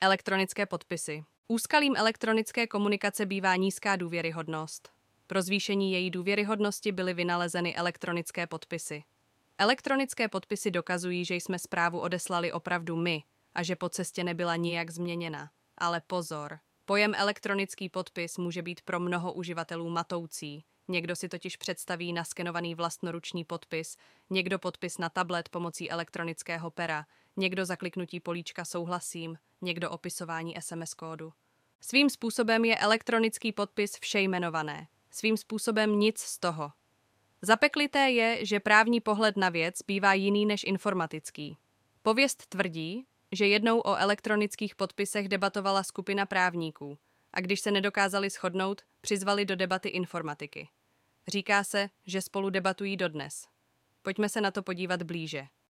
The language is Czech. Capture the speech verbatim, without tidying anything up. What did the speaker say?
Elektronické podpisy. Úskalím elektronické komunikace bývá nízká důvěryhodnost. Pro zvýšení její důvěryhodnosti byly vynalezeny elektronické podpisy. Elektronické podpisy dokazují, že jsme zprávu odeslali opravdu my a že po cestě nebyla nijak změněna. Ale pozor, pojem elektronický podpis může být pro mnoho uživatelů matoucí. Někdo si totiž představí naskenovaný vlastnoruční podpis, někdo podpis na tablet pomocí elektronického pera, někdo zakliknutí políčka souhlasím, někdo opisování es em es kódu. Svým způsobem je elektronický podpis všejmenované. Svým způsobem nic z toho. Zapeklité je, že právní pohled na věc bývá jiný než informatický. Pověst tvrdí, že jednou o elektronických podpisech debatovala skupina právníků a když se nedokázali shodnout, přizvali do debaty informatiky. Říká se, že spolu debatují dodnes. Pojďme se na to podívat blíže.